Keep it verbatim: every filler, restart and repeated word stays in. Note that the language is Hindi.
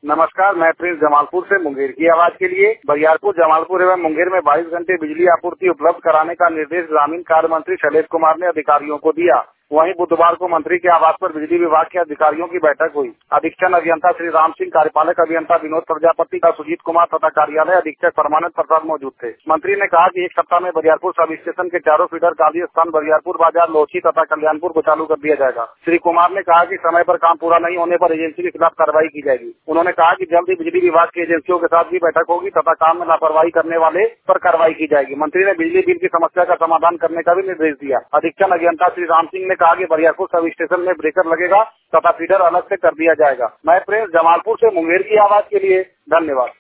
नमस्कार, मैं प्रिंस जमालपुर से मुंगेर की आवाज के लिए बरियारपुर, जमालपुर एवं मुंगेर में बाईस घंटे बिजली आपूर्ति उपलब्ध कराने का निर्देश ग्रामीण कार्य मंत्री शैलेश कुमार ने अधिकारियों को दिया। वहीं बुधवार को मंत्री के आवास पर बिजली विभाग के अधिकारियों की बैठक हुई। अधीक्षण अभियंता श्री राम सिंह, कार्यपालक अभियंता विनोद प्रजापति का सुजीत कुमार तथा कार्यालय अधीक्षक परमानंद प्रसाद मौजूद थे। मंत्री ने कहा कि एक सप्ताह में बरियारपुर सब स्टेशन के चारों फीडर गांधी स्थान, बरियारपुर बाजार, लोची तथा कल्याणपुर को चालू कर दिया जाएगा। श्री कुमार ने कहा कि समय पर काम पूरा नहीं होने पर एजेंसी के खिलाफ कार्रवाई की जाएगी। उन्होंने कहा कि जल्द ही बिजली विभाग की एजेंसियों के साथ भी बैठक होगी तथा काम में लापरवाही करने वाले पर कार्रवाई की जाएगी। मंत्री ने बिजली बिल की समस्या का समाधान करने का भी निर्देश दिया। अधीक्षण अभियंता श्री राम सिंह ने कहा कि बरियारपुर सब स्टेशन में ब्रेकर लगेगा तथा फीडर अलग से कर दिया जाएगा। मैं प्रिंस जमालपुर से मुंगेर की आवाज के लिए धन्यवाद।